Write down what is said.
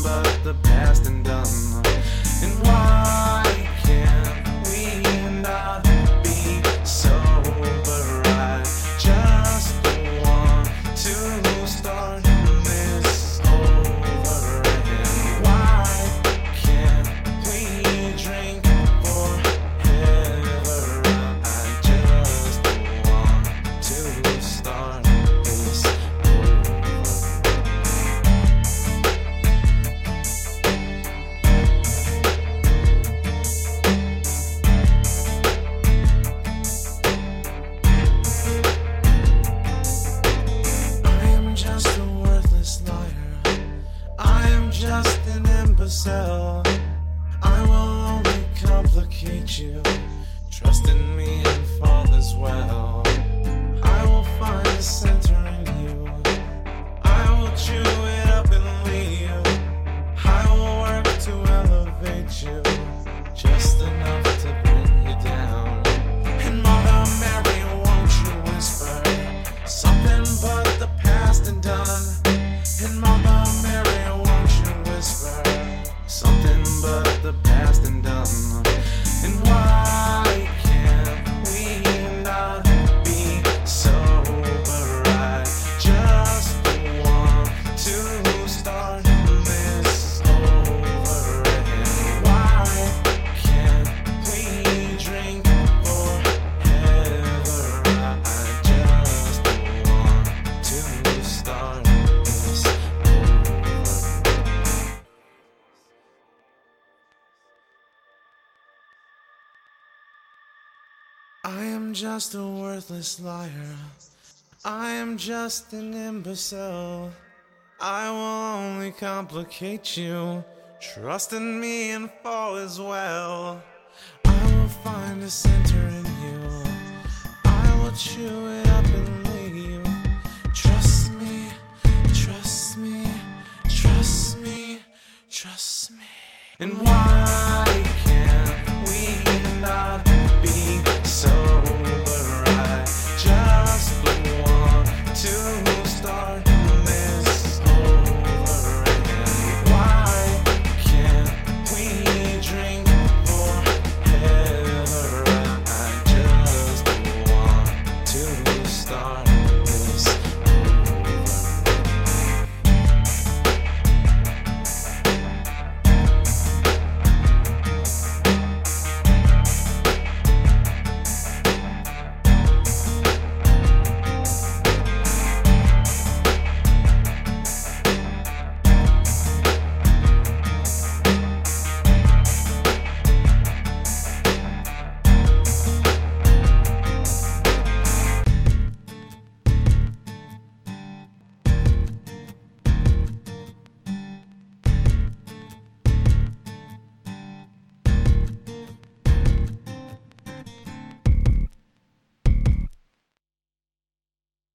but the past and done. And why can't we not be sober? I just want to start this over. And why can't we drink forever? I just want to start this over. I am just a worthless liar. I am just an imbecile. I will only complicate you. Trust in me and fall as well. I will find the center in you. I will chew it up and leave. I will work to elevate you, just enough to bring you down. And Mother Mary, won't you whisper something but the past and done? And Mother Mary, won't you whisper something but the past and done? And why can't we not be sober? I just want to start this over. And why can't we drink forever? I just want to start this over. I am just a worthless liar. I am just an imbecile. I will only complicate you. Trust in me and fall as well. I will find a center in you. I will chew it up and leave. Trust me, trust me, trust me, trust me. And why